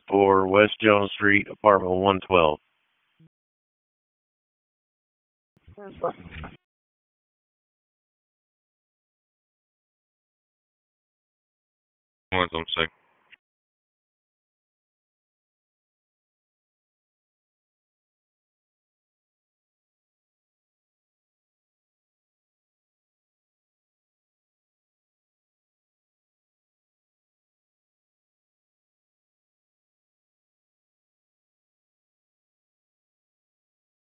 104 West Jones Street, apartment 112. One, I'm saying.